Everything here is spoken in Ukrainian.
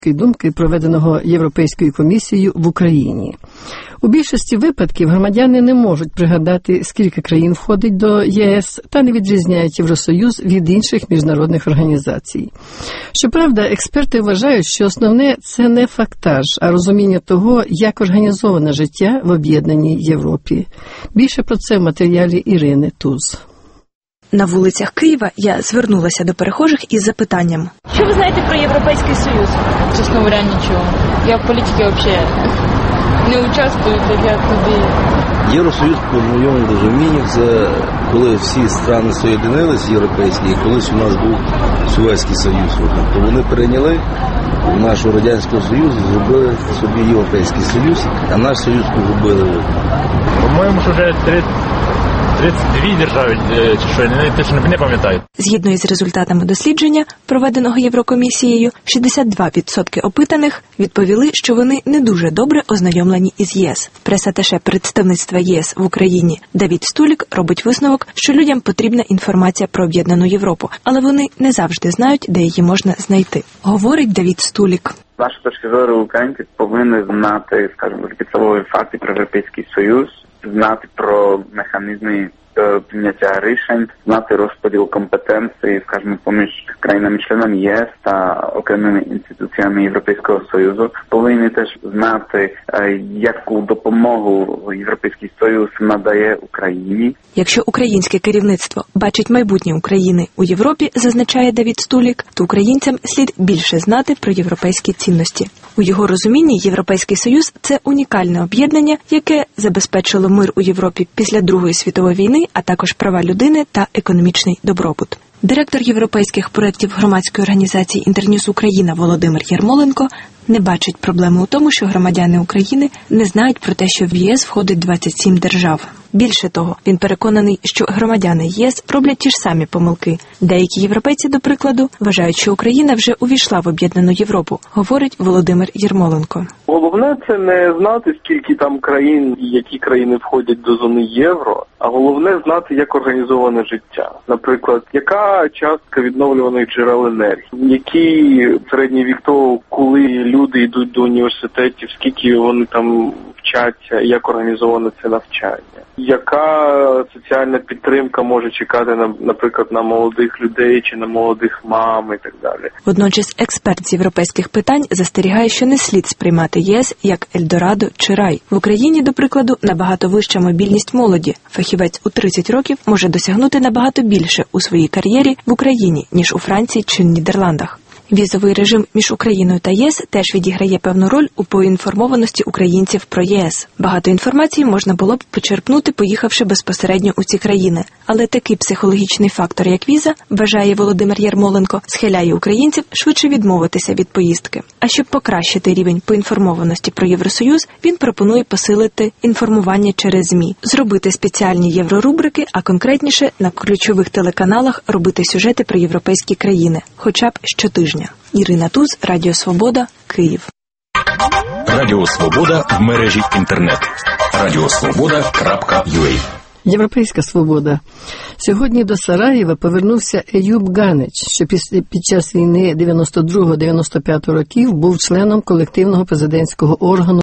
думки, проведеного Європейською комісією в Україні. У більшості випадків громадяни не можуть пригадати, скільки країн входить до ЄС, та не відрізняють Євросоюз від інших міжнародних організацій. Щоправда, експерти вважають, що основне – це не фактаж, а розуміння того, як організоване життя в об'єднаній Європі. Більше про це в матеріалі Ірини Туз. На вулицях Києва я звернулася до перехожих із запитанням. Що ви знаєте про Європейський Союз? Чесно говоря, нічого. Я в політиці взагалі не участвую, так я туди. Євросоюз, по моєму розумінню, це коли всі країни соєдинились європейські, і колись у нас був Совєтський Союз. То вони перейняли нашого Радянського Союзу, зробили собі Європейський Союз, а наш Союз погубили. По-моєму, що вже 32 держави, чи що, я точно не пам'ятаю. Згідно із результатами дослідження, проведеного Єврокомісією, 62% опитаних відповіли, що вони не дуже добре ознайомлені із ЄС. Прес-аташе представництва єС в Україні Давід Стулік робить висновок, що людям потрібна інформація про об'єднану Європу, але вони не завжди знають, де її можна знайти. Говорить Давід Стулік. З нашої точки зору, українці повинні знати, скажімо, підставові факти про Європейський Союз, знати про механізми прийняття рішень, знати розподіл компетенцій, скажімо, поміж країнами-членами ЄС та окремими інституціями Європейського Союзу. Повинні теж знати, яку допомогу Європейський Союз надає Україні. Якщо українське керівництво бачить майбутнє України у Європі, зазначає Давід Стулік, то українцям слід більше знати про європейські цінності. У його розумінні Європейський Союз – це унікальне об'єднання, яке забезпечило мир у Європі після Другої світової війни, а також права людини та економічний добробут. Директор європейських проєктів громадської організації «Інтерньюз Україна» Володимир Ярмоленко не бачить проблеми у тому, що громадяни України не знають про те, що в ЄС входить 27 держав. Більше того, він переконаний, що громадяни ЄС роблять ті ж самі помилки. Деякі європейці, до прикладу, вважають, що Україна вже увійшла в об'єднану Європу, говорить Володимир Ярмоленко. Головне – це не знати, скільки там країн і які країни входять до зони євро, а головне – знати, як організоване життя. Наприклад, яка частка відновлюваних джерел енергії, який середній вік того, коли люди йдуть до університетів, скільки вони там вчаться, як організоване це навчання. Яка соціальна підтримка може чекати, наприклад, на молодих людей чи на молодих мам і так далі. Водночас експерт з європейських питань застерігає, що не слід сприймати ЄС як Ельдорадо чи рай. В Україні, до прикладу, набагато вища мобільність молоді. Фахівець у 30 років може досягнути набагато більше у своїй кар'єрі в Україні, ніж у Франції чи Нідерландах. Візовий режим між Україною та ЄС теж відіграє певну роль у поінформованості українців про ЄС. Багато інформації можна було б почерпнути, поїхавши безпосередньо у ці країни. Але такий психологічний фактор, як віза, вважає Володимир Ярмоленко, схиляє українців швидше відмовитися від поїздки. А щоб покращити рівень поінформованості про Євросоюз, він пропонує посилити інформування через ЗМІ, зробити спеціальні єврорубрики, а конкретніше на ключових телеканалах робити сюжети про європейські країни, хоча б щотижня. Ірина Туз, Радіо Свобода, Київ. Радіо Свобода в мережі інтернет. radiosvoboda.ua. Європейська свобода. Сьогодні до Сараєва повернувся Еюб Ганич, що під час війни 92-95 років був членом колективного президентського органу